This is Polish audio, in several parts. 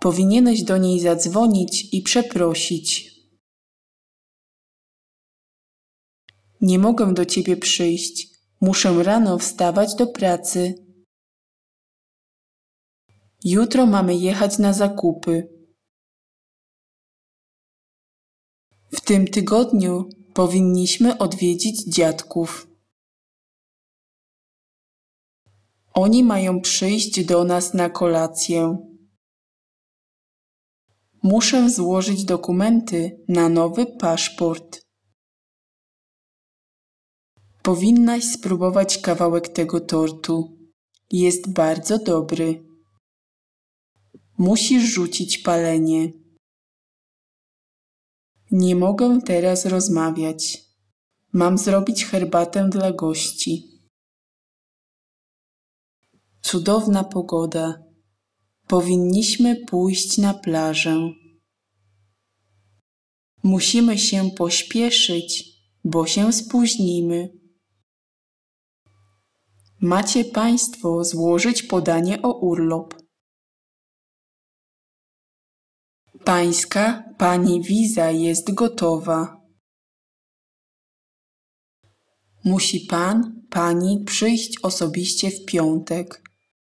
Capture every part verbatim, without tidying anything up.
Powinieneś do niej zadzwonić i przeprosić. Nie mogę do ciebie przyjść. Muszę rano wstawać do pracy. Jutro mamy jechać na zakupy. W tym tygodniu powinniśmy odwiedzić dziadków. Oni mają przyjść do nas na kolację. Muszę złożyć dokumenty na nowy paszport. Powinnaś spróbować kawałek tego tortu. Jest bardzo dobry. Musisz rzucić palenie. Nie mogę teraz rozmawiać. Mam zrobić herbatę dla gości. Cudowna pogoda. Powinniśmy pójść na plażę. Musimy się pośpieszyć, bo się spóźnimy. Macie Państwo złożyć podanie o urlop. Pańska, Pani wiza jest gotowa. Musi Pan, Pani przyjść osobiście w piątek.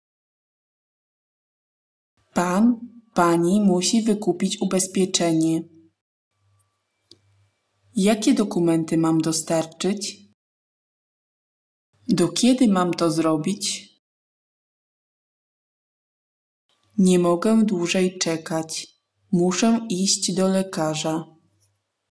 Pan, Pani musi wykupić ubezpieczenie. Jakie dokumenty mam dostarczyć? Do kiedy mam to zrobić? Nie mogę dłużej czekać. Muszę iść do lekarza.